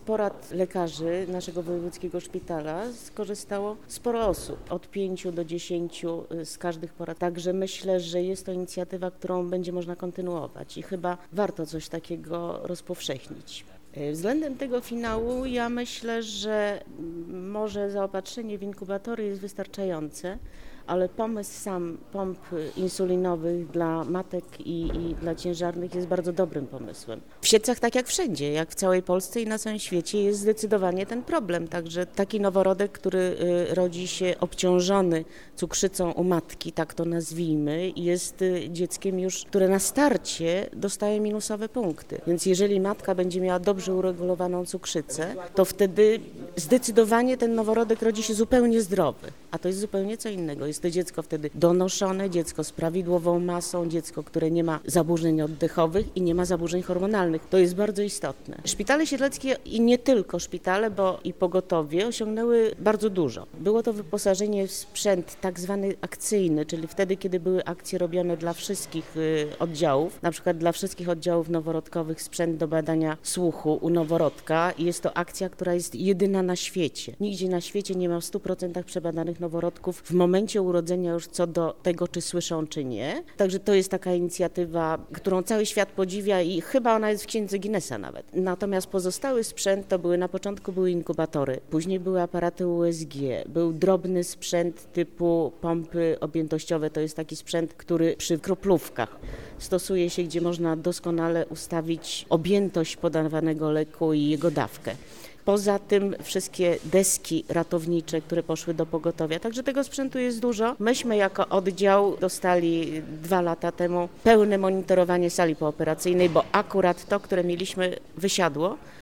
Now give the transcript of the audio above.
porad lekarzy naszego wojewódzkiego szpitala skorzystało sporo osób, od 5 do 10 z każdych porad. Także myślę, że jest to inicjatywa, którą będzie można kontynuować i chyba warto coś takiego rozpowszechnić. Względem tego finału ja myślę, że może zaopatrzenie w inkubatory jest wystarczające, ale pomysł sam pomp insulinowych dla matek i dla ciężarnych jest bardzo dobrym pomysłem. W Siedlcach, tak jak wszędzie, jak w całej Polsce i na całym świecie, jest zdecydowanie ten problem. Także taki noworodek, który rodzi się obciążony cukrzycą u matki, tak to nazwijmy, jest dzieckiem już, które na starcie dostaje minusowe punkty. Więc jeżeli matka będzie miała dobrze uregulowaną cukrzycę, to wtedy zdecydowanie ten noworodek rodzi się zupełnie zdrowy, a to jest zupełnie co innego. Jest to dziecko wtedy donoszone, dziecko z prawidłową masą, dziecko, które nie ma zaburzeń oddechowych i nie ma zaburzeń hormonalnych. To jest bardzo istotne. Szpitale siedleckie i nie tylko szpitale, bo i pogotowie osiągnęły bardzo dużo. Było to wyposażenie w sprzęt tak zwany akcyjny, czyli wtedy, kiedy były akcje robione dla wszystkich oddziałów, na przykład dla wszystkich oddziałów noworodkowych sprzęt do badania słuchu u noworodka i jest to akcja, która jest jedyna na świecie. Nigdzie na świecie nie ma w 100% przebadanych noworodków w momencie urodzenia już co do tego, czy słyszą, czy nie. Także to jest taka inicjatywa, którą cały świat podziwia i chyba ona jest w księdze Guinnessa nawet. Natomiast pozostały sprzęt to na początku były inkubatory, później były aparaty USG, był drobny sprzęt typu pompy objętościowe, to jest taki sprzęt, który przy kroplówkach stosuje się, gdzie można doskonale ustawić objętość podawanego leku i jego dawkę. Poza tym wszystkie deski ratownicze, które poszły do pogotowia, także tego sprzętu jest dużo. Myśmy jako oddział dostali 2 lata temu pełne monitorowanie sali pooperacyjnej, bo akurat to, które mieliśmy, wysiadło.